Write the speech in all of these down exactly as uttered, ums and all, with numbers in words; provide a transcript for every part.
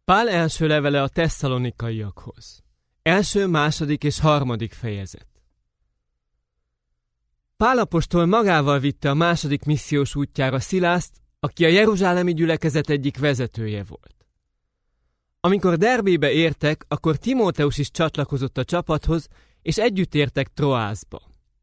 Pál első levele a tesszalonikaiakhoz. Első, második és harmadik fejezet. Pál apostol magával vitte a második missziós útjára Szilászt, aki a jeruzsálemi gyülekezet egyik vezetője volt. Amikor Derbébe értek, akkor Timóteus is csatlakozott a csapathoz, és együtt értek Troászba.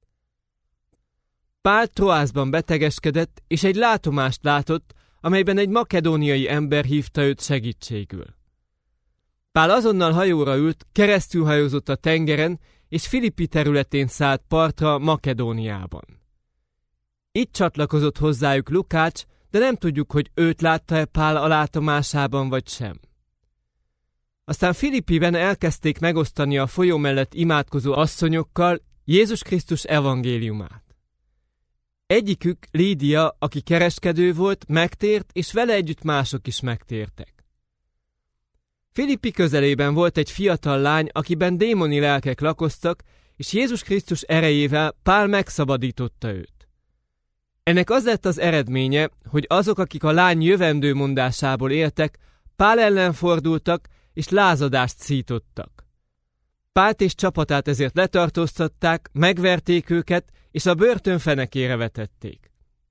Pál Troászban betegeskedett, és egy látomást látott, amelyben egy makedóniai ember hívta őt segítségül. Pál azonnal hajóra ült, keresztülhajózott a tengeren, és Filippi területén szállt partra Makedóniában. Itt csatlakozott hozzájuk Lukács, de nem tudjuk, hogy őt látta-e Pál a látomásában vagy sem. Aztán Filippiben elkezdték megosztani a folyó mellett imádkozó asszonyokkal Jézus Krisztus evangéliumát. Egyikük, Lídia, aki kereskedő volt, megtért, és vele együtt mások is megtértek. Filippi közelében volt egy fiatal lány, akiben démoni lelkek lakoztak, és Jézus Krisztus erejével Pál megszabadította őt. Ennek az lett az eredménye, hogy azok, akik a lány jövendő mondásából éltek, Pál ellen fordultak, és lázadást szítottak. Pált és csapatát ezért letartóztatták, megverték őket, és a börtön fenekére vetették.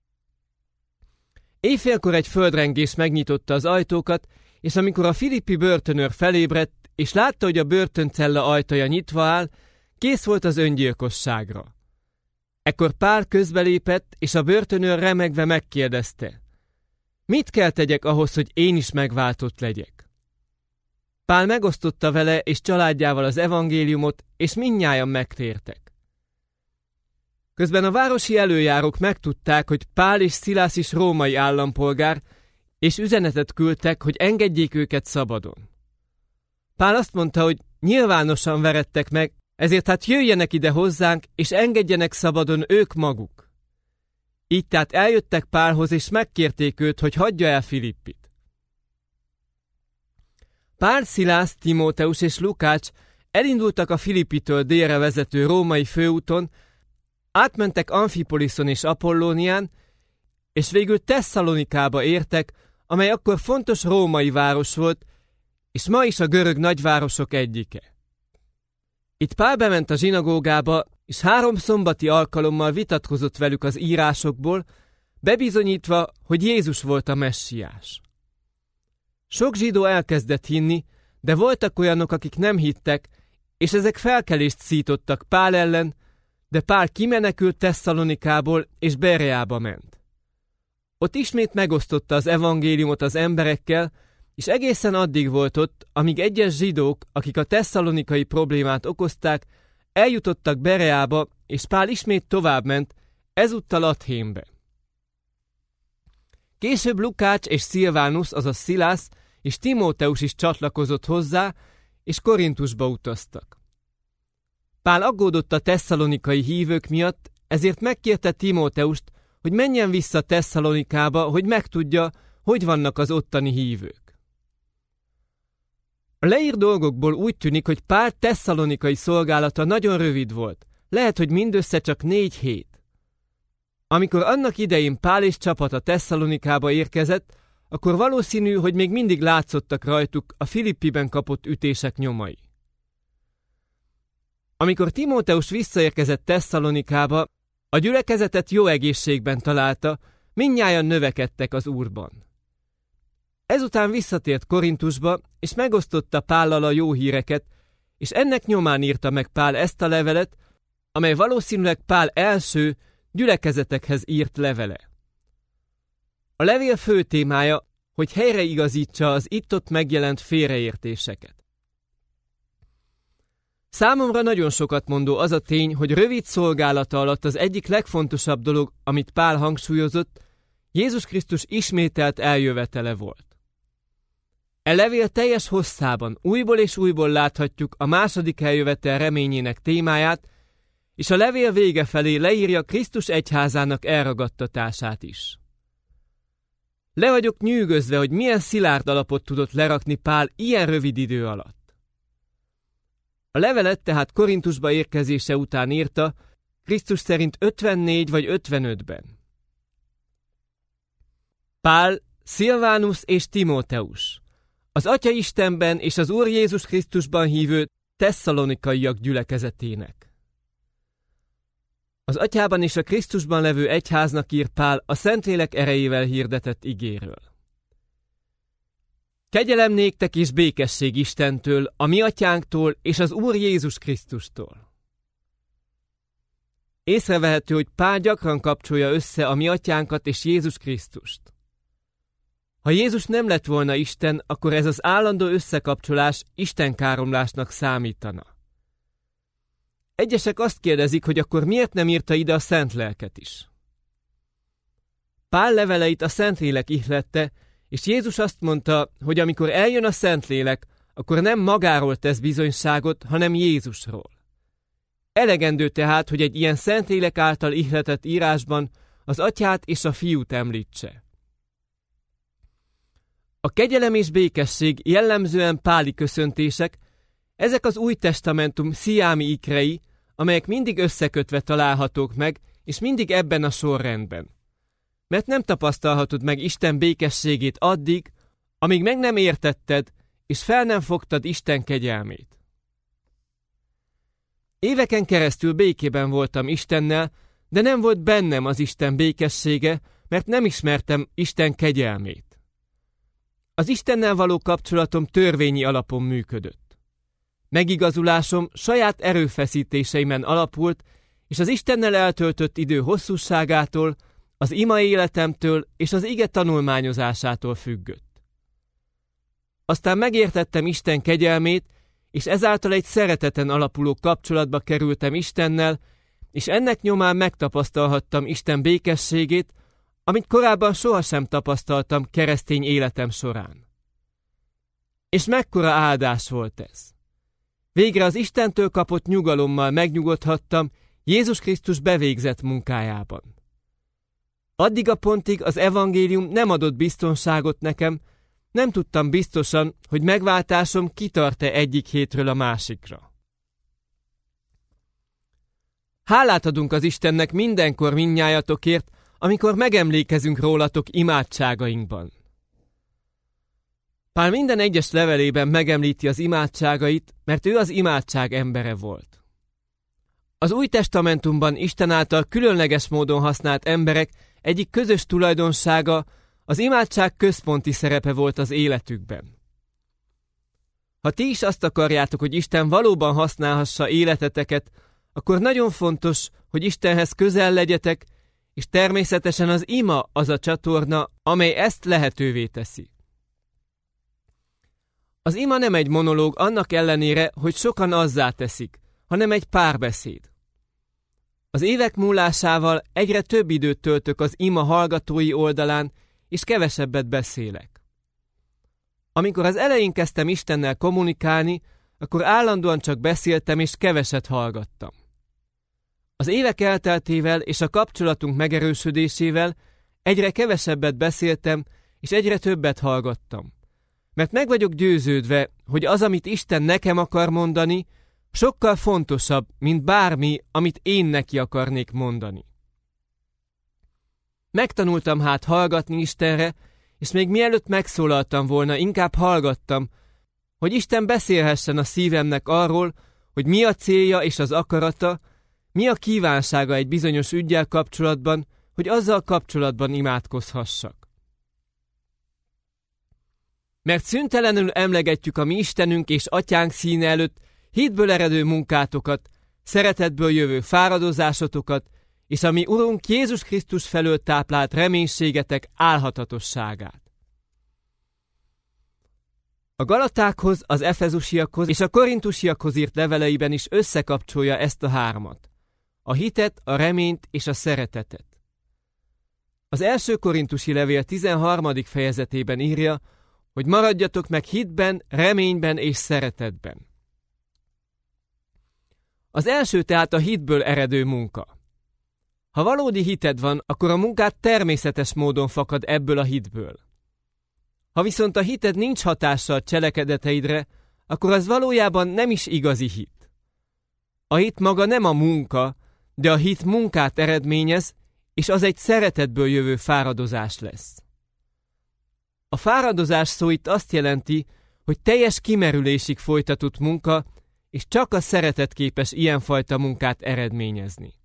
Éjfélkor egy földrengés megnyitotta az ajtókat, és amikor a filippi börtönőr felébredt, és látta, hogy a börtöncella ajtaja nyitva áll, kész volt az öngyilkosságra. Ekkor Pál közbelépett, és a börtönőr remegve megkérdezte: mit kell tegyek ahhoz, hogy én is megváltott legyek? Pál megosztotta vele és családjával az evangéliumot, és mindnyájan megtértek. Közben a városi előjárók megtudták, hogy Pál és Szilász is római állampolgár, és üzenetet küldtek, hogy engedjék őket szabadon. Pál azt mondta, hogy nyilvánosan veredtek meg, ezért hát jöjjenek ide hozzánk, és engedjenek szabadon ők maguk. Így tehát eljöttek Pálhoz, és megkérték őt, hogy hagyja el Filippit. Pál, Szilász, Timóteus és Lukács elindultak a Filippitől délre vezető római főúton, átmentek Amfipoliszon és Apollónián, és végül Tesszalonikába értek, amely akkor fontos római város volt, és ma is a görög nagyvárosok egyike. Itt Pál bement a zsinagógába, és három szombati alkalommal vitatkozott velük az írásokból, bebizonyítva, hogy Jézus volt a messiás. Sok zsidó elkezdett hinni, de voltak olyanok, akik nem hittek, és ezek felkelést szítottak Pál ellen, de Pál kimenekült Tesszalonikából, és Bereába ment. Ott ismét megosztotta az evangéliumot az emberekkel, és egészen addig volt ott, amíg egyes zsidók, akik a tesszalonikai problémát okozták, eljutottak Bereába, és Pál ismét továbbment, ezúttal Athénbe. Később Lukács és Szilvánusz, azaz Szilász és Timóteus is csatlakozott hozzá, és Korintusba utaztak. Pál aggódott a tesszalonikai hívők miatt, ezért megkérte Timóteust, hogy menjen vissza Tesszalonikába, hogy megtudja, hogy vannak az ottani hívők. A leírt dolgokból úgy tűnik, hogy Pál tesszalonikai szolgálata nagyon rövid volt, lehet, hogy mindössze csak négy hét. Amikor annak idején Pál és csapata Tesszalonikába érkezett, akkor valószínű, hogy még mindig látszottak rajtuk a Filippiben kapott ütések nyomai. Amikor Timóteus visszaérkezett Tesszalonikába, a gyülekezetet jó egészségben találta, mindnyájan növekedtek az Úrban. Ezután visszatért Korintusba, és megosztotta Pállal a jó híreket, és ennek nyomán írta meg Pál ezt a levelet, amely valószínűleg Pál első gyülekezetekhez írt levele. A levél fő témája, hogy helyreigazítsa az itt-ott megjelent félreértéseket. Számomra nagyon sokat mondó az a tény, hogy rövid szolgálata alatt az egyik legfontosabb dolog, amit Pál hangsúlyozott, Jézus Krisztus ismételt eljövetele volt. E levél teljes hosszában újból és újból láthatjuk a második eljövetel reményének témáját, és a levél vége felé leírja Krisztus egyházának elragadtatását is. Le vagyok nyűgözve, hogy milyen szilárd alapot tudott lerakni Pál ilyen rövid idő alatt. A levelet tehát Korintusba érkezése után írta, Krisztus szerint ötvennégy vagy ötvenötben. Pál, Szilvánusz és Timóteus, Az Atya Istenben és az Úr Jézus Krisztusban hívő tesszalonikaiak gyülekezetének. Az Atyában és a Krisztusban levő egyháznak ír Pál a Szentlélek erejével hirdetett igéről. Kegyelem néktek és békesség Istentől, a mi atyánktól és az Úr Jézus Krisztustól. Észrevehető, hogy Pál gyakran kapcsolja össze a mi atyánkat és Jézus Krisztust. Ha Jézus nem lett volna Isten, akkor ez az állandó összekapcsolás istenkáromlásnak számítana. Egyesek azt kérdezik, hogy akkor miért nem írta ide a Szent Lelket is. Pál leveleit a Szentlélek ihlette, és Jézus azt mondta, hogy amikor eljön a Szentlélek, akkor nem magáról tesz bizonyságot, hanem Jézusról. Elegendő tehát, hogy egy ilyen Szentlélek által ihletett írásban az Atyát és a Fiút említse. A kegyelem és békesség jellemzően páli köszöntések, ezek az Új Testamentum sziámi ikrei, amelyek mindig összekötve találhatók meg, és mindig ebben a sorrendben. Mert nem tapasztalhatod meg Isten békességét addig, amíg meg nem értetted, és fel nem fogtad Isten kegyelmét. Éveken keresztül békében voltam Istennel, de nem volt bennem az Isten békessége, mert nem ismertem Isten kegyelmét. Az Istennel való kapcsolatom törvényi alapon működött. Megigazulásom saját erőfeszítéseimen alapult, és az Istennel eltöltött idő hosszúságától, az ima életemtől és az ige tanulmányozásától függött. Aztán megértettem Isten kegyelmét, és ezáltal egy szereteten alapuló kapcsolatba kerültem Istennel, és ennek nyomán megtapasztalhattam Isten békességét, amit korábban sohasem tapasztaltam keresztény életem során. És mekkora áldás volt ez! Végre az Istentől kapott nyugalommal megnyugodhattam Jézus Krisztus bevégzett munkájában. Addig a pontig az evangélium nem adott biztonságot nekem, nem tudtam biztosan, hogy megváltásom kitart-e egyik hétről a másikra. Hálát adunk az Istennek mindenkor mindnyájatokért, amikor megemlékezünk rólatok imádságainkban. Pál minden egyes levelében megemlíti az imádságait, mert ő az imádság embere volt. Az Új Testamentumban Isten által különleges módon használt emberek egyik közös tulajdonsága az imádság központi szerepe volt az életükben. Ha ti is azt akarjátok, hogy Isten valóban használhassa életeteket, akkor nagyon fontos, hogy Istenhez közel legyetek, és természetesen az ima az a csatorna, amely ezt lehetővé teszi. Az ima nem egy monológ annak ellenére, hogy sokan azzá teszik, hanem egy párbeszéd. Az évek múlásával egyre több időt töltök az ima hallgatói oldalán, és kevesebbet beszélek. Amikor az elején kezdtem Istennel kommunikálni, akkor állandóan csak beszéltem és keveset hallgattam. Az évek elteltével és a kapcsolatunk megerősödésével egyre kevesebbet beszéltem, és egyre többet hallgattam. Mert meg vagyok győződve, hogy az, amit Isten nekem akar mondani, sokkal fontosabb, mint bármi, amit én neki akarnék mondani. Megtanultam hát hallgatni Istenre, és még mielőtt megszólaltam volna, inkább hallgattam, hogy Isten beszélhessen a szívemnek arról, hogy mi a célja és az akarata, mi a kívánsága egy bizonyos üggyel kapcsolatban, hogy azzal kapcsolatban imádkozhassak. Mert szüntelenül emlegetjük a mi Istenünk és Atyánk színe előtt hitből eredő munkátokat, szeretetből jövő fáradozásotokat, és a mi Urunk Jézus Krisztus felől táplált reménységetek álhatatosságát. A Galatákhoz, az Efezusiakhoz és a Korintusiakhoz írt leveleiben is összekapcsolja ezt a hármat, a hitet, a reményt és a szeretetet. Az első korintusi levél tizenharmadik fejezetében írja, hogy maradjatok meg hitben, reményben és szeretetben. Az első tehát a hitből eredő munka. Ha valódi hited van, akkor a munkád természetes módon fakad ebből a hitből. Ha viszont a hited nincs hatással cselekedeteidre, akkor az valójában nem is igazi hit. A hit maga nem a munka, de a hit munkát eredményez, és az egy szeretetből jövő fáradozás lesz. A fáradozás szó itt azt jelenti, hogy teljes kimerülésig folytatott munka, és csak a szeretet képes ilyenfajta munkát eredményezni.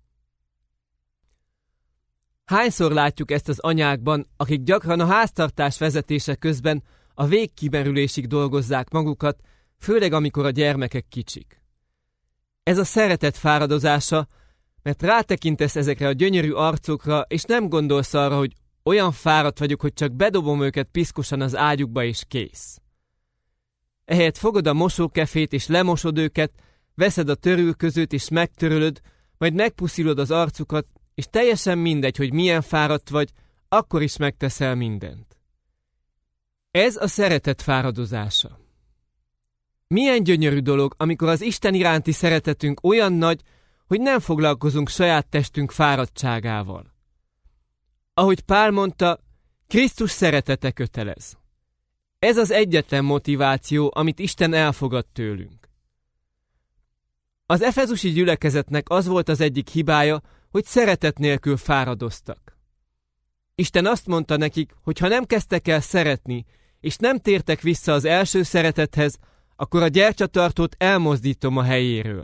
Hányszor látjuk ezt az anyákban, akik gyakran a háztartás vezetése közben a végkimerülésig dolgozzák magukat, főleg amikor a gyermekek kicsik. Ez a szeretet fáradozása, mert rátekintesz ezekre a gyönyörű arcokra, és nem gondolsz arra, hogy olyan fáradt vagyok, hogy csak bedobom őket piszkosan az ágyukba, és kész. Ehelyett fogod a mosókefét, és lemosod őket, veszed a törülközőt, és megtörölöd, majd megpuszilod az arcukat, és teljesen mindegy, hogy milyen fáradt vagy, akkor is megteszel mindent. Ez a szeretet fáradozása. Milyen gyönyörű dolog, amikor az Isten iránti szeretetünk olyan nagy, hogy nem foglalkozunk saját testünk fáradtságával. Ahogy Pál mondta, Krisztus szeretete kötelez. Ez az egyetlen motiváció, amit Isten elfogad tőlünk. Az efezusi gyülekezetnek az volt az egyik hibája, hogy szeretet nélkül fáradoztak. Isten azt mondta nekik, hogy ha nem kezdtek el szeretni, és nem tértek vissza az első szeretethez, akkor a gyertyatartót elmozdítom a helyéről.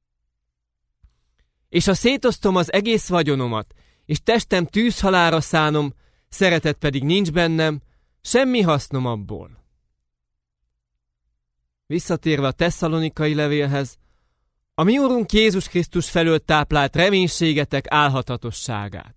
És ha szétosztom az egész vagyonomat, és testem tűzhalálra szánom, szeretet pedig nincs bennem, semmi hasznom abból. Visszatérve a tesszalonikai levélhez, a mi Urunk Jézus Krisztus felől táplált reménységetek álhatatosságát.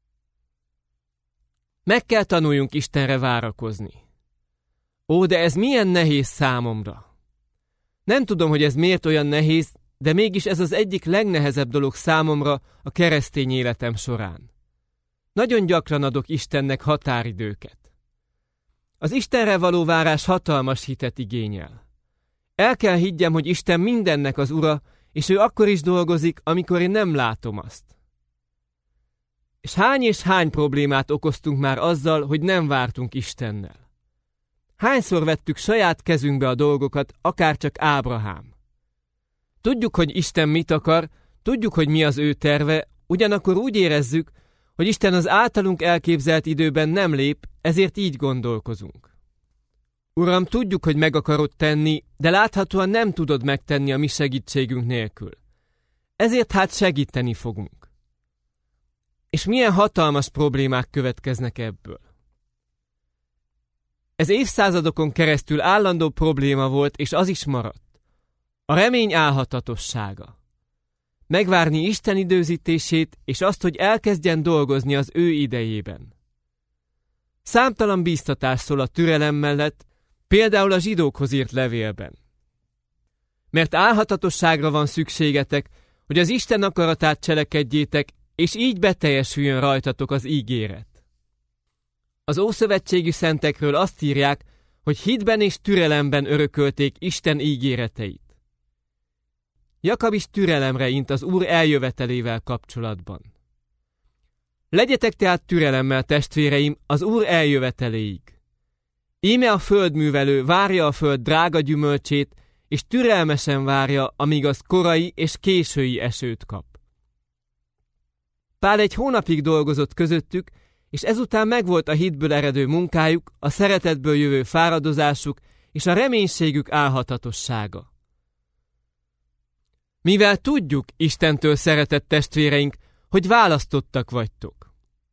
Meg kell tanuljunk Istenre várakozni. Ó, de ez milyen nehéz számomra. Nem tudom, hogy ez miért olyan nehéz, de mégis ez az egyik legnehezebb dolog számomra a keresztény életem során. Nagyon gyakran adok Istennek határidőket. Az Istenre való várás hatalmas hitet igényel. El kell higgyem, hogy Isten mindennek az ura, és ő akkor is dolgozik, amikor én nem látom azt. És hány és hány problémát okoztunk már azzal, hogy nem vártunk Istennel. Hányszor vettük saját kezünkbe a dolgokat, akárcsak Ábrahám. Tudjuk, hogy Isten mit akar, tudjuk, hogy mi az ő terve, ugyanakkor úgy érezzük, hogy Isten az általunk elképzelt időben nem lép, ezért így gondolkozunk. Uram, tudjuk, hogy meg akarod tenni, de láthatóan nem tudod megtenni a mi segítségünk nélkül. Ezért hát segíteni fogunk. És milyen hatalmas problémák következnek ebből. Ez évszázadokon keresztül állandó probléma volt, és az is maradt. A remény álhatatossága. Megvárni Isten időzítését, és azt, hogy elkezdjen dolgozni az ő idejében. Számtalan bíztatás szól a türelem mellett, például a zsidókhoz írt levélben. Mert álhatatosságra van szükségetek, hogy az Isten akaratát cselekedjétek, és így beteljesüljön rajtatok az ígéret. Az ószövetségi szentekről azt írják, hogy hitben és türelemben örökölték Isten ígéreteit. Jakab is türelemre int az Úr eljövetelével kapcsolatban. Legyetek tehát türelemmel, testvéreim, az Úr eljöveteléig. Íme a földművelő várja a föld drága gyümölcsét, és türelmesen várja, amíg az korai és késői esőt kap. Pál egy hónapig dolgozott közöttük, és ezután megvolt a hitből eredő munkájuk, a szeretetből jövő fáradozásuk és a reménységük álhatatossága. Mivel tudjuk, Istentől szeretett testvéreink, hogy választottak vagytok.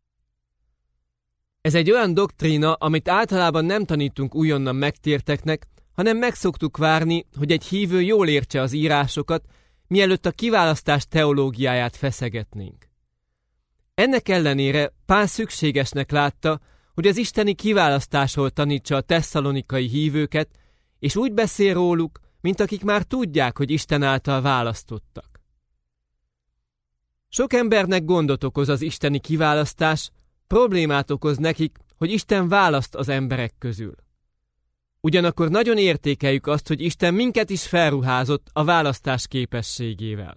Ez egy olyan doktrína, amit általában nem tanítunk újonnan megtérteknek, hanem meg szoktuk várni, hogy egy hívő jól értse az írásokat, mielőtt a kiválasztás teológiáját feszegetnénk. Ennek ellenére Pál szükségesnek látta, hogy az isteni kiválasztásról tanítsa a tesszalonikai hívőket, és úgy beszél róluk, mint akik már tudják, hogy Isten által választottak. Sok embernek gondot okoz az isteni kiválasztás, problémát okoz nekik, hogy Isten választ az emberek közül. Ugyanakkor nagyon értékeljük azt, hogy Isten minket is felruházott a választás képességével.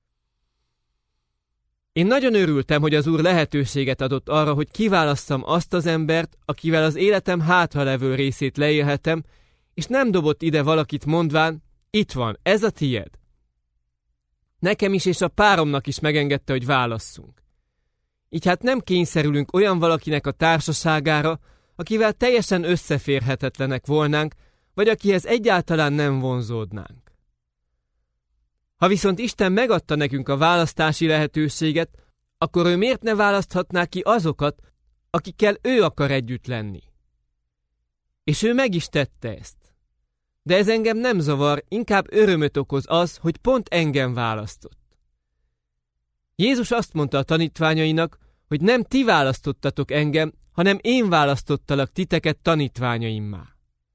Én nagyon örültem, hogy az Úr lehetőséget adott arra, hogy kiválasszam azt az embert, akivel az életem hátralevő részét leélhetem, és nem dobott ide valakit mondván, itt van, ez a tied. Nekem is és a páromnak is megengedte, hogy válasszunk. Így hát nem kényszerülünk olyan valakinek a társaságára, akivel teljesen összeférhetetlenek volnánk, vagy akihez egyáltalán nem vonzódnánk. Ha viszont Isten megadta nekünk a választási lehetőséget, akkor ő miért ne választhatná ki azokat, akikkel ő akar együtt lenni? És ő meg is tette ezt. De ez engem nem zavar, inkább örömöt okoz az, hogy pont engem választott. Jézus azt mondta a tanítványainak, hogy nem ti választottatok engem, hanem én választottalak titeket tanítványaimmá.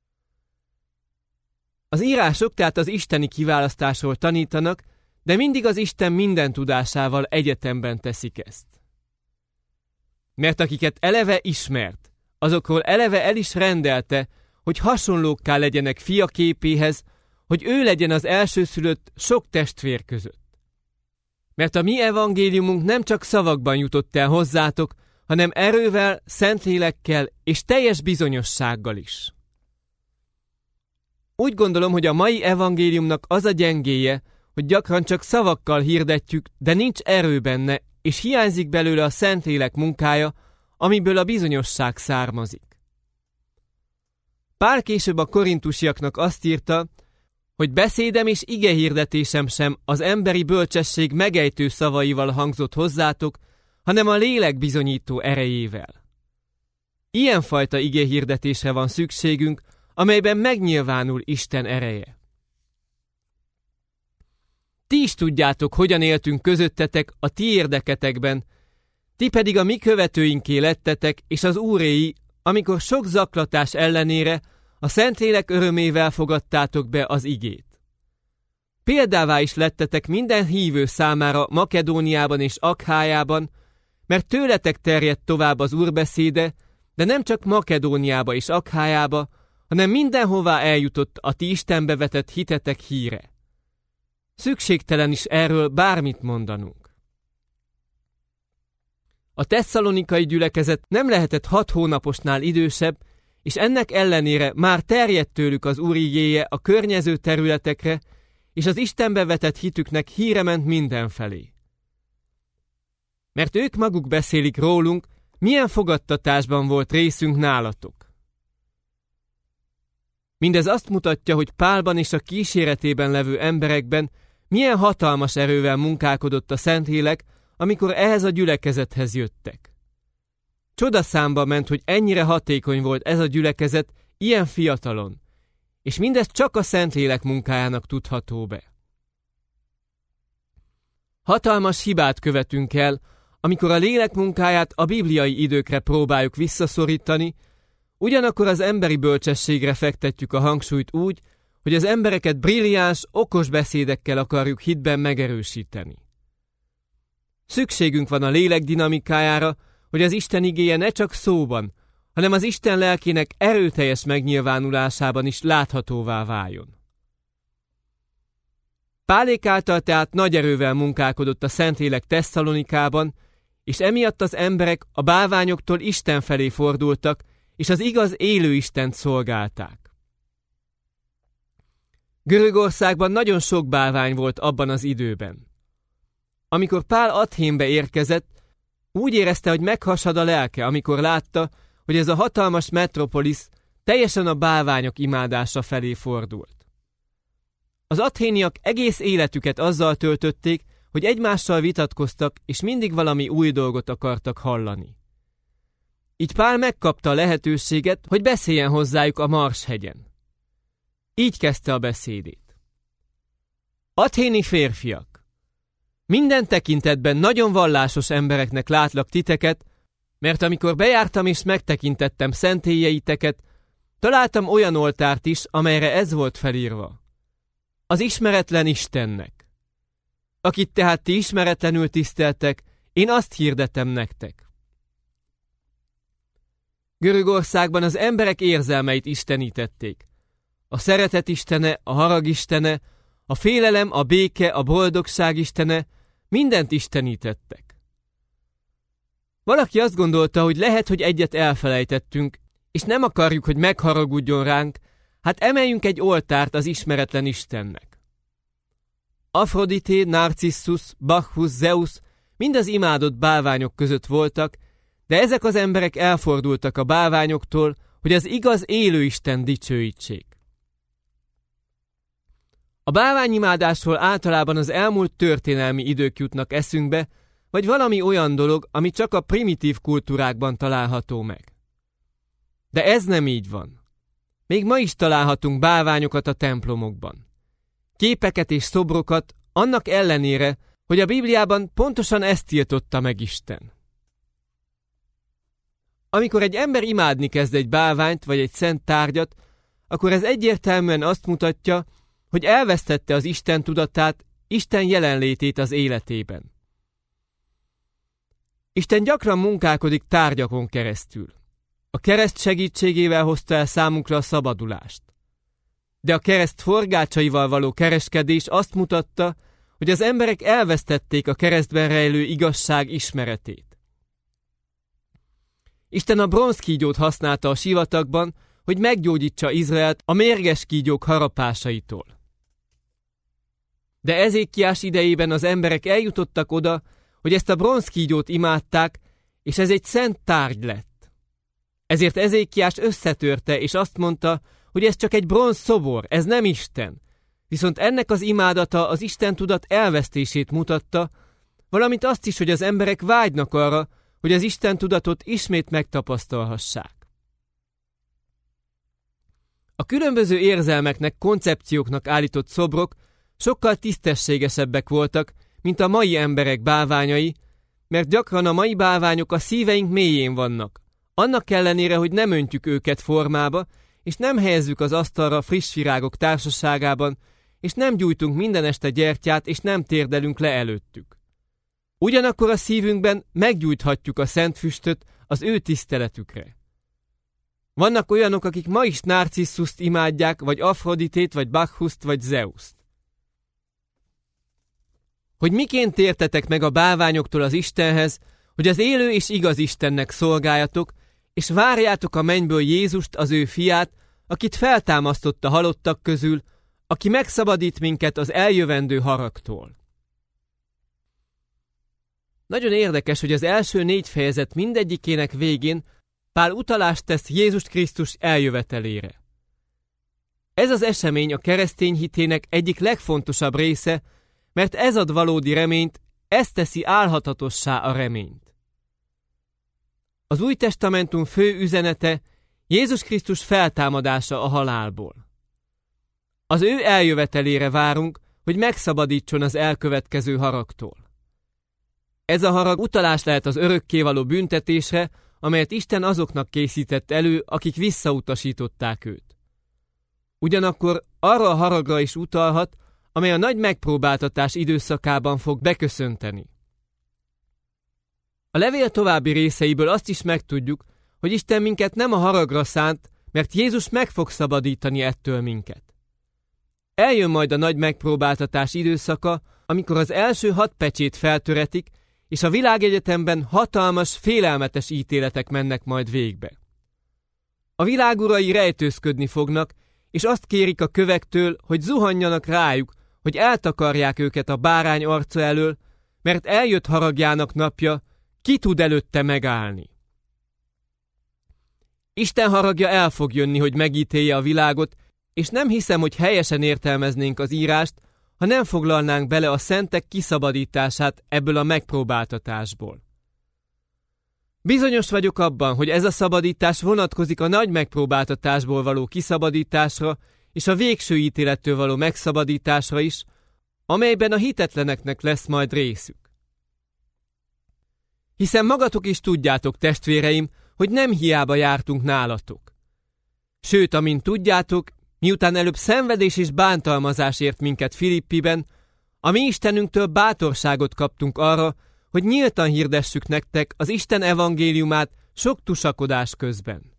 Az írások tehát az isteni kiválasztásról tanítanak, de mindig az Isten minden tudásával egyetemben teszik ezt. Mert akiket eleve ismert, azokról eleve el is rendelte, hogy hasonlókká legyenek fia képéhez, hogy ő legyen az elsőszülött sok testvér között. Mert a mi evangéliumunk nem csak szavakban jutott el hozzátok, hanem erővel, szentlélekkel és teljes bizonyossággal is. Úgy gondolom, hogy a mai evangéliumnak az a gyengéje, hogy gyakran csak szavakkal hirdetjük, de nincs erő benne, és hiányzik belőle a Szentlélek munkája, amiből a bizonyosság származik. Pál később a korintusiaknak azt írta, hogy beszédem és igehirdetésem sem az emberi bölcsesség megejtő szavaival hangzott hozzátok, hanem a lélek bizonyító erejével. Ilyenfajta igehirdetésre van szükségünk, amelyben megnyilvánul Isten ereje. Ti is tudjátok, hogyan éltünk közöttetek a ti érdeketekben, ti pedig a mi követőinké lettetek, és az Úréi, amikor sok zaklatás ellenére a Szentlélek örömével fogadtátok be az igét. Példává is lettetek minden hívő számára Makedóniában és Akhájában, mert tőletek terjedt tovább az Úr beszéde, de nem csak Makedóniába és Akhájába, hanem mindenhová eljutott a ti Istenbe vetett hitetek híre. Szükségtelen is erről bármit mondanunk. A tesszalonikai gyülekezet nem lehetett hat hónaposnál idősebb, és ennek ellenére már terjedt tőlük az Úr igéje a környező területekre, és az Istenbe vetett hitüknek híre ment mindenfelé. Mert ők maguk beszélik rólunk, milyen fogadtatásban volt részünk nálatok. Mindez azt mutatja, hogy Pálban és a kíséretében levő emberekben milyen hatalmas erővel munkálkodott a Szentlélek, amikor ehhez a gyülekezethez jöttek. Csodaszámba ment, hogy ennyire hatékony volt ez a gyülekezet ilyen fiatalon, és mindez csak a Szentlélek munkájának tudható be. Hatalmas hibát követünk el, amikor a lélek munkáját a bibliai időkre próbáljuk visszaszorítani, ugyanakkor az emberi bölcsességre fektetjük a hangsúlyt úgy, hogy az embereket brilliáns, okos beszédekkel akarjuk hitben megerősíteni. Szükségünk van a lélek dinamikájára, hogy az Isten igéje ne csak szóban, hanem az Isten lelkének erőteljes megnyilvánulásában is láthatóvá váljon. Pálék által tehát nagy erővel munkálkodott a Szentlélek Tesszalonikában, és emiatt az emberek a bálványoktól Isten felé fordultak, és az igaz élő Istent szolgálták. Görögországban nagyon sok bálvány volt abban az időben. Amikor Pál Athénbe érkezett, úgy érezte, hogy meghasad a lelke, amikor látta, hogy ez a hatalmas metropolisz teljesen a bálványok imádása felé fordult. Az athéniak egész életüket azzal töltötték, hogy egymással vitatkoztak, és mindig valami új dolgot akartak hallani. Így Pál megkapta a lehetőséget, hogy beszéljen hozzájuk a Marshegyen. Így kezdte a beszédét. Athéni férfiak! Minden tekintetben nagyon vallásos embereknek látlak titeket, mert amikor bejártam és megtekintettem szentélyeiteket, találtam olyan oltárt is, amelyre ez volt felírva. Az ismeretlen Istennek. Akit tehát ti ismeretlenül tiszteltek, én azt hirdetem nektek. Görögországban az emberek érzelmeit istenítették. A szeretet istene, a harag istene, a félelem, a béke, a boldogság istene, mindent istenítettek. Valaki azt gondolta, hogy lehet, hogy egyet elfelejtettünk, és nem akarjuk, hogy megharagudjon ránk, hát emeljünk egy oltárt az ismeretlen Istennek. Afrodité, Narcissus, Bacchus, Zeus mind az imádott bálványok között voltak, de ezek az emberek elfordultak a bálványoktól, hogy az igaz élő Isten dicsőítsék. A bálványimádásról általában az elmúlt történelmi idők jutnak eszünkbe, vagy valami olyan dolog, ami csak a primitív kultúrákban található meg. De ez nem így van. Még ma is találhatunk bálványokat a templomokban. Képeket és szobrokat, annak ellenére, hogy a Bibliában pontosan ezt tiltotta meg Isten. Amikor egy ember imádni kezd egy bálványt vagy egy szent tárgyat, akkor ez egyértelműen azt mutatja, hogy elvesztette az Isten tudatát, Isten jelenlétét az életében. Isten gyakran munkálkodik tárgyakon keresztül. A kereszt segítségével hozta el számunkra a szabadulást. De a kereszt forgácsaival való kereskedés azt mutatta, hogy az emberek elvesztették a keresztben rejlő igazság ismeretét. Isten a bronzkígyót használta a sivatagban, hogy meggyógyítsa Izraelt a mérges kígyók harapásaitól. De Ezékiás idejében az emberek eljutottak oda, hogy ezt a bronzkígyót imádták, és ez egy szent tárgy lett. Ezért Ezékiás összetörte, és azt mondta, hogy ez csak egy bronz szobor, ez nem Isten. Viszont ennek az imádata az Isten tudat elvesztését mutatta, valamint azt is, hogy az emberek vágynak arra, hogy az Isten tudatot ismét megtapasztalhassák. A különböző érzelmeknek, koncepcióknak állított szobrok sokkal tisztességesebbek voltak, mint a mai emberek bálványai, mert gyakran a mai bálványok a szíveink mélyén vannak, annak ellenére, hogy nem öntjük őket formába, és nem helyezzük az asztalra friss virágok társaságában, és nem gyújtunk minden este gyertyát, és nem térdelünk le előttük. Ugyanakkor a szívünkben meggyújthatjuk a szent füstöt az ő tiszteletükre. Vannak olyanok, akik ma is Narcisszuszt imádják, vagy Afroditét, vagy Bakhuszt, vagy Zeuszt. Hogy miként tértetek meg a bálványoktól az Istenhez, hogy az élő és igaz Istennek szolgáljatok, és várjátok a mennyből Jézust, az ő fiát, akit feltámasztott a halottak közül, aki megszabadít minket az eljövendő haragtól. Nagyon érdekes, hogy az első négy fejezet mindegyikének végén Pál utalást tesz Jézus Krisztus eljövetelére. Ez az esemény a keresztény hitének egyik legfontosabb része, mert ez ad valódi reményt, ez teszi álhatatossá a reményt. Az Új Testamentum fő üzenete Jézus Krisztus feltámadása a halálból. Az ő eljövetelére várunk, hogy megszabadítson az elkövetkező haragtól. Ez a harag utalás lehet az örökkévaló büntetésre, amelyet Isten azoknak készített elő, akik visszautasították őt. Ugyanakkor arra a haragra is utalhat, amely a nagy megpróbáltatás időszakában fog beköszönteni. A levél további részeiből azt is megtudjuk, hogy Isten minket nem a haragra szánt, mert Jézus meg fog szabadítani ettől minket. Eljön majd a nagy megpróbáltatás időszaka, amikor az első hat pecsét feltöretik, és a világegyetemben hatalmas, félelmetes ítéletek mennek majd végbe. A világ urai rejtőzködni fognak, és azt kérik a kövektől, hogy zuhanjanak rájuk, hogy eltakarják őket a bárány arca elől, mert eljött haragjának napja, ki tud előtte megállni. Isten haragja el fog jönni, hogy megítélje a világot, és nem hiszem, hogy helyesen értelmeznénk az írást, ha nem foglalnánk bele a szentek kiszabadítását ebből a megpróbáltatásból. Bizonyos vagyok abban, hogy ez a szabadítás vonatkozik a nagy megpróbáltatásból való kiszabadításra és a végső ítélettől való megszabadításra is, amelyben a hitetleneknek lesz majd részük. Hiszen magatok is tudjátok, testvéreim, hogy nem hiába jártunk nálatok. Sőt, amint tudjátok, miután előbb szenvedés és bántalmazás ért minket Filippiben, a mi Istenünktől bátorságot kaptunk arra, hogy nyíltan hirdessük nektek az Isten evangéliumát sok tusakodás közben.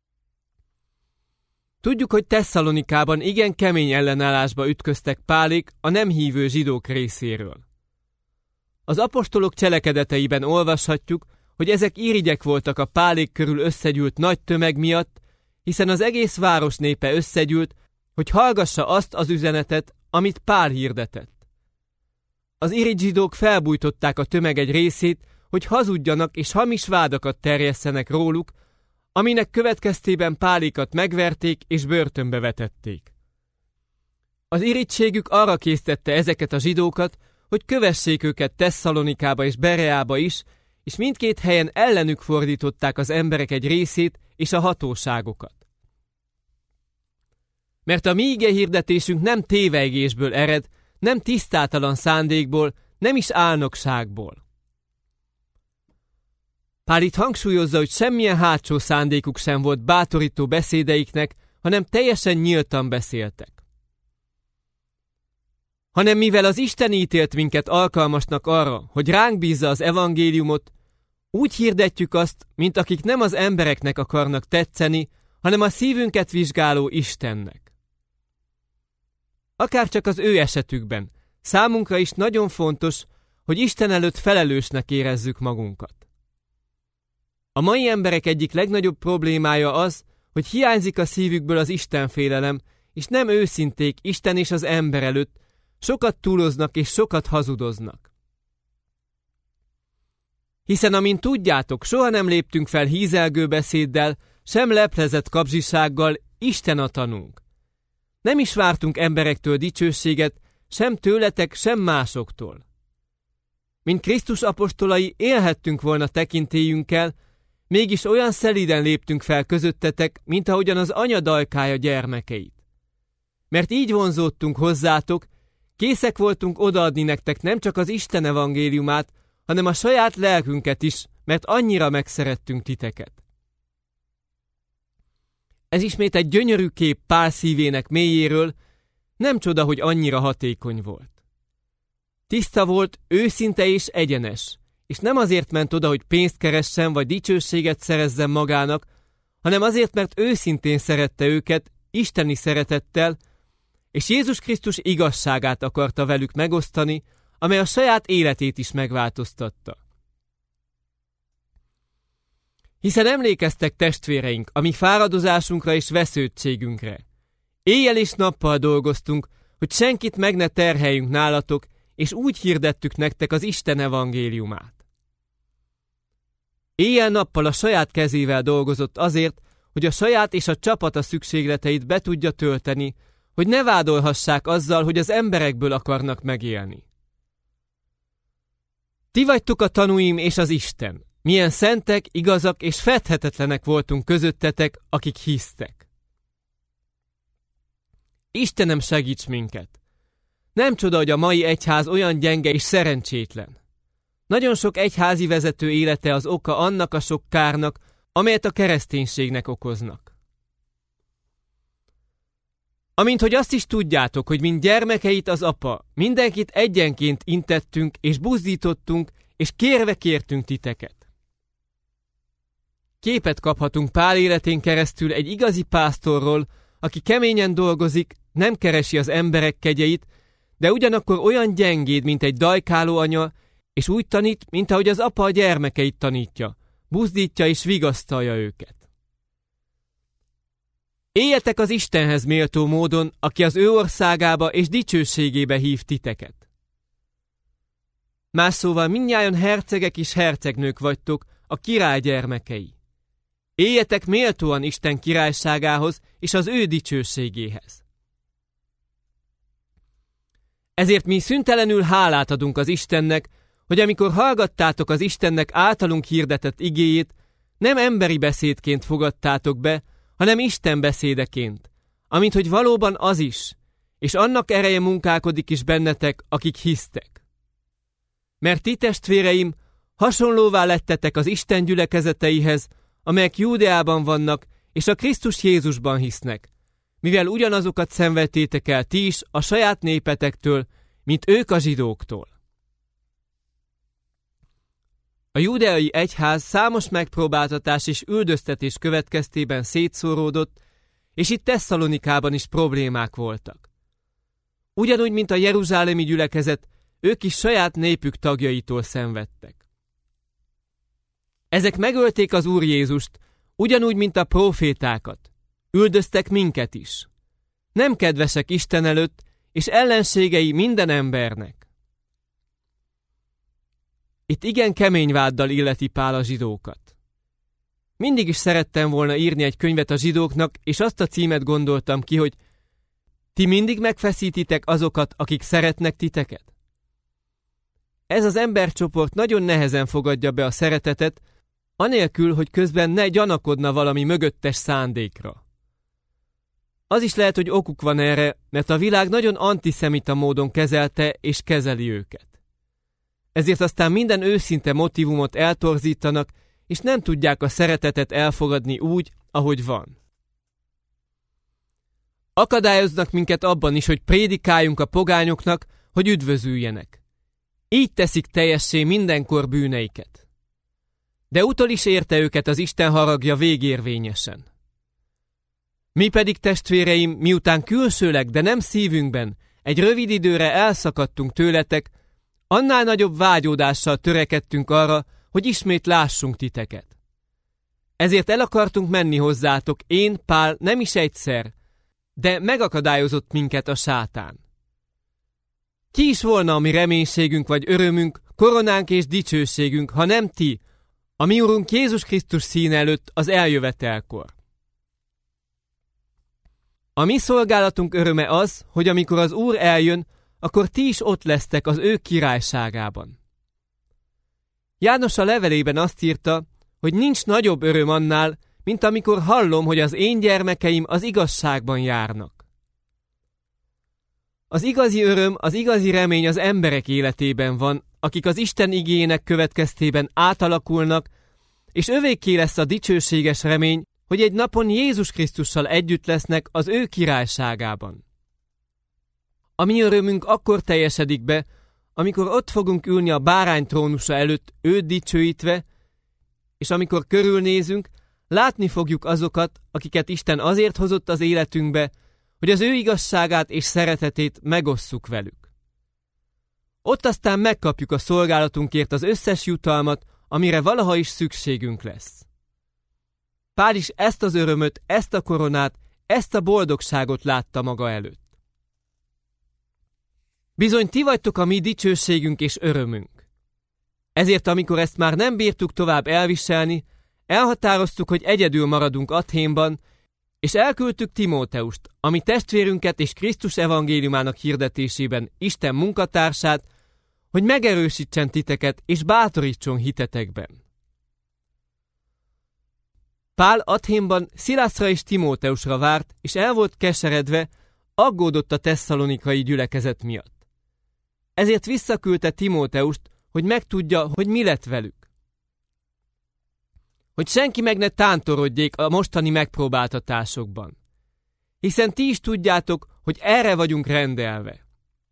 Tudjuk, hogy Tesszalonikában igen kemény ellenállásba ütköztek Pálék a nem hívő zsidók részéről. Az apostolok cselekedeteiben olvashatjuk, hogy ezek irigyek voltak a Pálék körül összegyűlt nagy tömeg miatt, hiszen az egész város népe összegyűlt, hogy hallgassa azt az üzenetet, amit Pál hirdetett. Az irigy zsidók felbújtották a tömeg egy részét, hogy hazudjanak és hamis vádakat terjesszenek róluk, aminek következtében Pálékat megverték és börtönbe vetették. Az irítségük arra késztette ezeket a zsidókat, hogy kövessék őket Tesszalonikába és Bereába is, és mindkét helyen ellenük fordították az emberek egy részét és a hatóságokat. Mert a mi igehirdetésünk nem tévegésből ered, nem tisztátalan szándékból, nem is álnokságból. Pál itt hangsúlyozza, hogy semmilyen hátsó szándékuk sem volt bátorító beszédeiknek, hanem teljesen nyíltan beszéltek. Hanem mivel az Isten ítélt minket alkalmasnak arra, hogy ránk bízza az evangéliumot, úgy hirdetjük azt, mint akik nem az embereknek akarnak tetszeni, hanem a szívünket vizsgáló Istennek. Akárcsak az ő esetükben, számunkra is nagyon fontos, hogy Isten előtt felelősnek érezzük magunkat. A mai emberek egyik legnagyobb problémája az, hogy hiányzik a szívükből az Istenfélelem, és nem őszinték Isten és az ember előtt, sokat túloznak és sokat hazudoznak. Hiszen amint tudjátok, soha nem léptünk fel hízelgő beszéddel, sem leplezett kapzsisággal, Isten a tanúnk. Nem is vártunk emberektől dicsőséget, sem tőletek, sem másoktól. Mint Krisztus apostolai élhettünk volna tekintélyünkkel, mégis olyan szelíden léptünk fel közöttetek, mint ahogyan az anya dajkája gyermekeit. Mert így vonzódtunk hozzátok, készek voltunk odaadni nektek nem csak az Isten evangéliumát, hanem a saját lelkünket is, mert annyira megszerettünk titeket. Ez ismét egy gyönyörű kép Pál szívének mélyéről, nem csoda, hogy annyira hatékony volt. Tiszta volt, őszinte és egyenes, és nem azért ment oda, hogy pénzt keressen vagy dicsőséget szerezzen magának, hanem azért, mert őszintén szerette őket, isteni szeretettel, és Jézus Krisztus igazságát akarta velük megosztani, amely a saját életét is megváltoztatta. Hiszen emlékeztek, testvéreink, a mi fáradozásunkra és vesződtségünkre. Éjjel és nappal dolgoztunk, hogy senkit meg ne terheljünk nálatok, és úgy hirdettük nektek az Isten evangéliumát. Éjjel-nappal a saját kezével dolgozott azért, hogy a saját és a csapata szükségleteit be tudja tölteni, hogy ne vádolhassák azzal, hogy az emberekből akarnak megélni. Ti vagytok a tanúim és az Isten. Milyen szentek, igazak és fedhetetlenek voltunk közöttetek, akik hisztek. Istenem, segíts minket! Nem csoda, hogy a mai egyház olyan gyenge és szerencsétlen. Nagyon sok egyházi vezető élete az oka annak a sok kárnak, amelyet a kereszténységnek okoznak. Amint hogy azt is tudjátok, hogy mint gyermekeit az apa, mindenkit egyenként intettünk és buzdítottunk, és kérve kértünk titeket. Képet kaphatunk Pál életén keresztül egy igazi pásztorról, aki keményen dolgozik, nem keresi az emberek kegyeit, de ugyanakkor olyan gyengéd, mint egy dajkáló anya, és úgy tanít, mint ahogy az apa a gyermekeit tanítja, buzdítja és vigasztalja őket. Éljetek az Istenhez méltó módon, aki az ő országába és dicsőségébe hív titeket. Más szóval mindnyájan hercegek és hercegnők vagytok, a király gyermekei. Éljetek méltóan Isten királyságához és az ő dicsőségéhez. Ezért mi szüntelenül hálát adunk az Istennek, hogy amikor hallgattátok az Istennek általunk hirdetett igéjét, nem emberi beszédként fogadtátok be, hanem Isten beszédeként, amint hogy valóban az is, és annak ereje munkálkodik is bennetek, akik hisztek. Mert ti, testvéreim, hasonlóvá lettetek az Isten gyülekezeteihez, amelyek Júdeában vannak, és a Krisztus Jézusban hisznek, mivel ugyanazokat szenvedtétek el ti is a saját népetektől, mint ők a zsidóktól. A júdeai egyház számos megpróbáltatás és üldöztetés következtében szétszóródott, és itt Tesszalonikában is problémák voltak. Ugyanúgy, mint a jeruzsálemi gyülekezet, ők is saját népük tagjaitól szenvedtek. Ezek megölték az Úr Jézust, ugyanúgy, mint a prófétákat. Üldöztek minket is. Nem kedvesek Isten előtt, és ellenségei minden embernek. Itt igen kemény váddal illeti Pál a zsidókat. Mindig is szerettem volna írni egy könyvet a zsidóknak, és azt a címet gondoltam ki, hogy Ti mindig megfeszítitek azokat, akik szeretnek titeket? Ez az embercsoport nagyon nehezen fogadja be a szeretetet, anélkül, hogy közben ne gyanakodna valami mögöttes szándékra. Az is lehet, hogy okuk van erre, mert a világ nagyon antiszemita módon kezelte és kezeli őket. Ezért aztán minden őszinte motívumot eltorzítanak, és nem tudják a szeretetet elfogadni úgy, ahogy van. Akadályoznak minket abban is, hogy prédikáljunk a pogányoknak, hogy üdvözüljenek. Így teszik teljessé mindenkor bűneiket. De utol is érte őket az Isten haragja végérvényesen. Mi pedig, testvéreim, miután külsőleg, de nem szívünkben, egy rövid időre elszakadtunk tőletek, annál nagyobb vágyódással törekedtünk arra, hogy ismét lássunk titeket. Ezért el akartunk menni hozzátok, én, Pál, nem is egyszer, de megakadályozott minket a sátán. Ki is volna a mi reménységünk vagy örömünk, koronánk és dicsőségünk, ha nem ti, a mi Urunk Jézus Krisztus színe előtt az eljövetelkor. A mi szolgálatunk öröme az, hogy amikor az Úr eljön, akkor ti is ott lesztek az ő királyságában. János a levelében azt írta, hogy nincs nagyobb öröm annál, mint amikor hallom, hogy az én gyermekeim az igazságban járnak. Az igazi öröm, az igazi remény az emberek életében van, akik az Isten igéjének következtében átalakulnak, és övéké lesz a dicsőséges remény, hogy egy napon Jézus Krisztussal együtt lesznek az ő királyságában. A mi örömünk akkor teljesedik be, amikor ott fogunk ülni a bárány trónusa előtt őt dicsőítve, és amikor körülnézünk, látni fogjuk azokat, akiket Isten azért hozott az életünkbe, hogy az ő igazságát és szeretetét megosszuk velük. Ott aztán megkapjuk a szolgálatunkért az összes jutalmat, amire valaha is szükségünk lesz. Pál is ezt az örömöt, ezt a koronát, ezt a boldogságot látta maga előtt. Bizony ti vagytok a mi dicsőségünk és örömünk. Ezért, amikor ezt már nem bírtuk tovább elviselni, elhatároztuk, hogy egyedül maradunk Athénban, és elküldtük Timóteust, ami testvérünket és Krisztus evangéliumának hirdetésében Isten munkatársát, hogy megerősítsen titeket és bátorítson hitetekben. Pál Athénban Szilászra és Timóteusra várt, és el volt keseredve, aggódott a tesszalonikai gyülekezet miatt. Ezért visszaküldte Timóteust, hogy megtudja, hogy mi lett velük. Hogy senki meg ne tántorodjék a mostani megpróbáltatásokban. Hiszen ti is tudjátok, hogy erre vagyunk rendelve.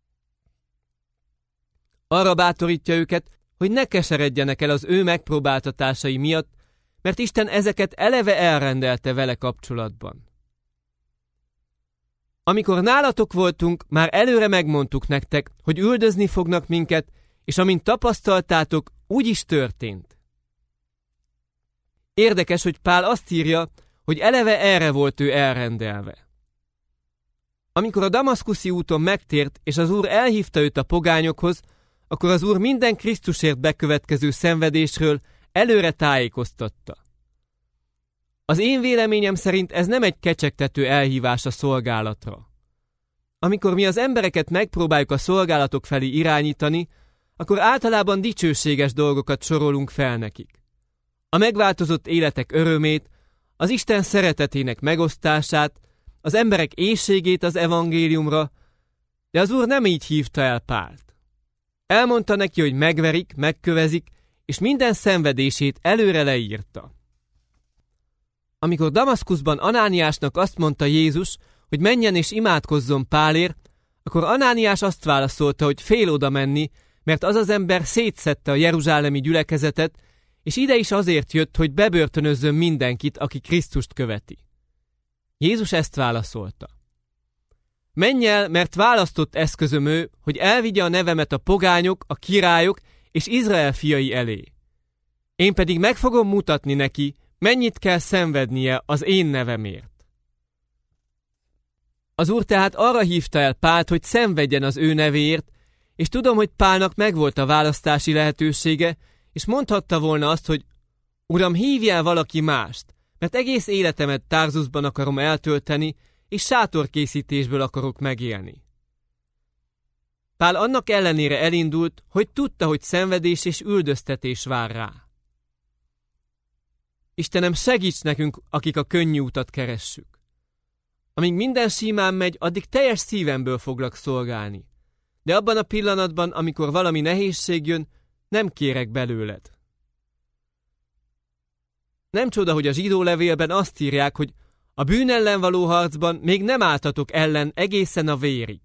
Arra bátorítja őket, hogy ne keseredjenek el az ő megpróbáltatásai miatt, mert Isten ezeket eleve elrendelte vele kapcsolatban. Amikor nálatok voltunk, már előre megmondtuk nektek, hogy üldözni fognak minket, és amint tapasztaltátok, úgy is történt. Érdekes, hogy Pál azt írja, hogy eleve erre volt ő elrendelve. Amikor a damaszkuszi úton megtért, és az Úr elhívta őt a pogányokhoz, akkor az Úr minden Krisztusért bekövetkező szenvedésről előre tájékoztatta. Az én véleményem szerint ez nem egy kecsegtető elhívás a szolgálatra. Amikor mi az embereket megpróbáljuk a szolgálatok felé irányítani, akkor általában dicsőséges dolgokat sorolunk fel nekik. A megváltozott életek örömét, az Isten szeretetének megosztását, az emberek éhségét az evangéliumra, de az Úr nem így hívta el Pált. Elmondta neki, hogy megverik, megkövezik, és minden szenvedését előre leírta. Amikor Damaszkuszban Anániásnak azt mondta Jézus, hogy menjen és imádkozzon Pálért, akkor Anániás azt válaszolta, hogy fél oda menni, mert az az ember szétszedte a jeruzsálemi gyülekezetet, és ide is azért jött, hogy bebörtönözzön mindenkit, aki Krisztust követi. Jézus ezt válaszolta. Menj el, mert választott eszközöm ő, hogy elvigye a nevemet a pogányok, a királyok és Izrael fiai elé. Én pedig meg fogom mutatni neki, mennyit kell szenvednie az én nevemért. Az Úr tehát arra hívta el Pált, hogy szenvedjen az ő nevéért, és tudom, hogy Pálnak megvolt a választási lehetősége, és mondhatta volna azt, hogy Uram, hívjál valaki mást, mert egész életemet Tarzusban akarom eltölteni, és sátorkészítésből akarok megélni. Pál annak ellenére elindult, hogy tudta, hogy szenvedés és üldöztetés vár rá. Istenem, segíts nekünk, akik a könnyű utat keressük. Amíg minden símán megy, addig teljes szívemből foglak szolgálni. De abban a pillanatban, amikor valami nehézség jön, nem kérek belőled. Nem csoda, hogy a zsidó levélben azt írják, hogy a bűn ellen való harcban még nem álltatok ellen egészen a vérig.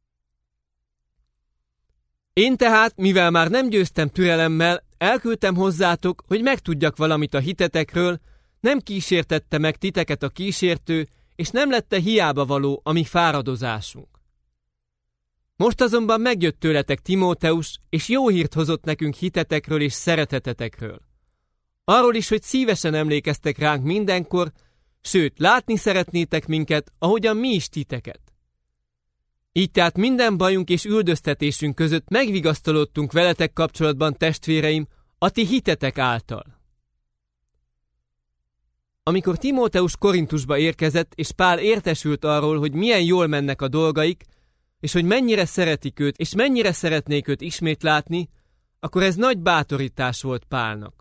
Én tehát, mivel már nem győztem türelemmel, elküldtem hozzátok, hogy megtudjak valamit a hitetekről, nem kísértette meg titeket a kísértő, és nem lette hiába való a mi fáradozásunk. Most azonban megjött tőletek Timóteus, és jó hírt hozott nekünk hitetekről és szeretetetekről. Arról is, hogy szívesen emlékeztek ránk mindenkor, sőt, látni szeretnétek minket, ahogyan mi is titeket. Így tehát minden bajunk és üldöztetésünk között megvigasztalodtunk veletek kapcsolatban, testvéreim, a ti hitetek által. Amikor Timóteus Korintusba érkezett, és Pál értesült arról, hogy milyen jól mennek a dolgaik, és hogy mennyire szeretik őt, és mennyire szeretnék őt ismét látni, akkor ez nagy bátorítás volt Pálnak.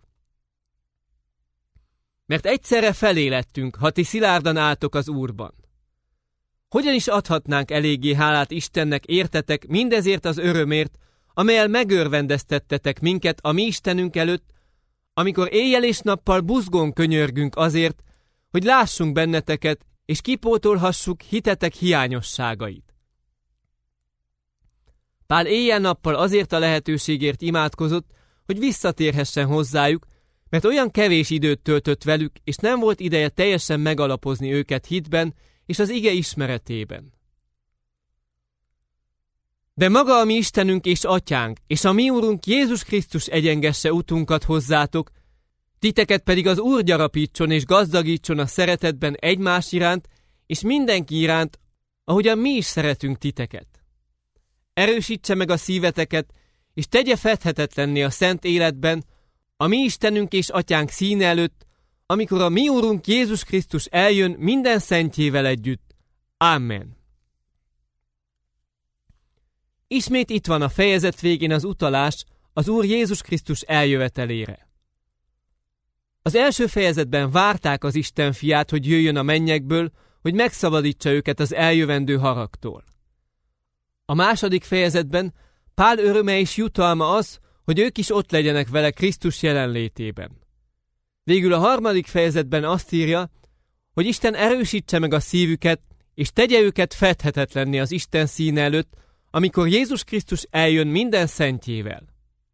Mert egyszerre felé lettünk, ha ti szilárdan álltok az Úrban. Hogyan is adhatnánk eléggé hálát Istennek értetek mindezért az örömért, amellyel megörvendeztettetek minket a mi Istenünk előtt, amikor éjjel és nappal buzgón könyörgünk azért, hogy lássunk benneteket, és kipótolhassuk hitetek hiányosságait. Pál éjjel-nappal azért a lehetőségért imádkozott, hogy visszatérhessen hozzájuk, mert olyan kevés időt töltött velük, és nem volt ideje teljesen megalapozni őket hitben és az ige ismeretében. De maga a mi Istenünk és Atyánk, és a mi Úrunk Jézus Krisztus egyengesse utunkat hozzátok, titeket pedig az Úr gyarapítson és gazdagítson a szeretetben egymás iránt, és mindenki iránt, ahogyan mi is szeretünk titeket. Erősítse meg a szíveteket, és tegye fedhetetlenné a szent életben, a mi Istenünk és Atyánk színe előtt, amikor a mi Úrunk Jézus Krisztus eljön minden szentjével együtt. Amen. Ismét itt van a fejezet végén az utalás az Úr Jézus Krisztus eljövetelére. Az első fejezetben várták az Isten fiát, hogy jöjjön a mennyekből, hogy megszabadítsa őket az eljövendő haragtól. A második fejezetben Pál öröme és jutalma az, hogy ők is ott legyenek vele Krisztus jelenlétében. Végül a harmadik fejezetben azt írja, hogy Isten erősítse meg a szívüket, és tegye őket fedhetetlenné az Isten színe előtt, amikor Jézus Krisztus eljön minden szentjével.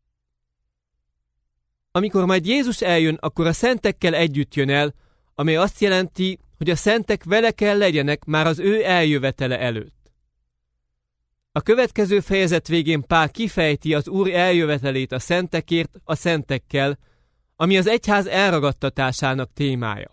Amikor majd Jézus eljön, akkor a szentekkel együtt jön el, ami azt jelenti, hogy a szentek vele kell legyenek már az ő eljövetele előtt. A következő fejezet végén Pál kifejti az Úr eljövetelét a szentekért a szentekkel, ami az egyház elragadtatásának témája.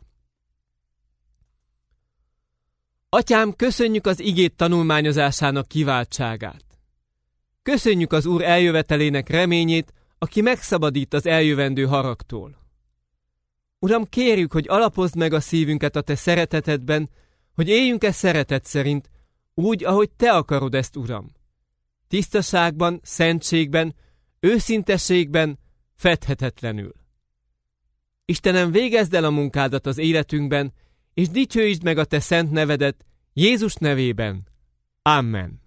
Atyám, köszönjük az igét tanulmányozásának kiváltságát. Köszönjük az Úr eljövetelének reményét, aki megszabadít az eljövendő haragtól. Uram, kérjük, hogy alapozd meg a szívünket a te szeretetedben, hogy éljünk-e szeretet szerint, úgy, ahogy te akarod ezt, Uram. Tisztaságban, szentségben, őszintességben, fedhetetlenül. Istenem, végezd el a munkádat az életünkben, és dicsőítsd meg a te szent nevedet, Jézus nevében. Amen.